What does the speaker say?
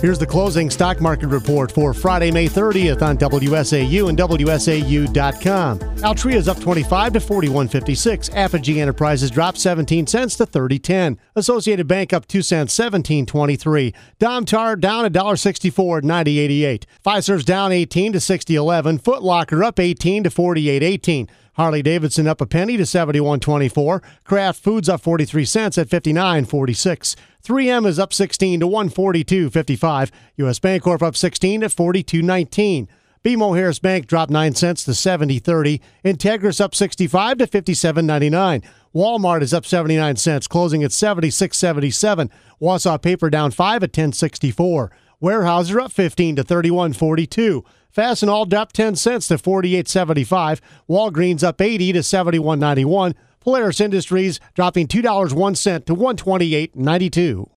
Here's the closing stock market report for Friday, May 30th on WSAU and WSAU.com. Altria is up 25 to 41.56. Apogee Enterprises dropped 17 cents to 30.10. Associated Bank up 2 cents, 17.23. Domtar down $1.64 at 90.88. Fiserv's down 18 to 60.11. Foot Locker up 18 to 48.18. Harley-Davidson up a penny to 71.24. Kraft Foods up 43 cents at 59.46. 3M is up 16 to 142.55. U.S. Bancorp up 16 at 42.19. BMO Harris Bank dropped 9 cents to 70.30. Integris up 65 to 57.99. Walmart is up 79 cents, closing at 76.77. Wausau Paper down 5 at 10.64. Weyerhaeuser up 15 to 31.42. Fastenal dropped 10 cents to 48.75. Walgreens up 80 to 71.91. Polaris Industries dropping $2.01 to 128.92.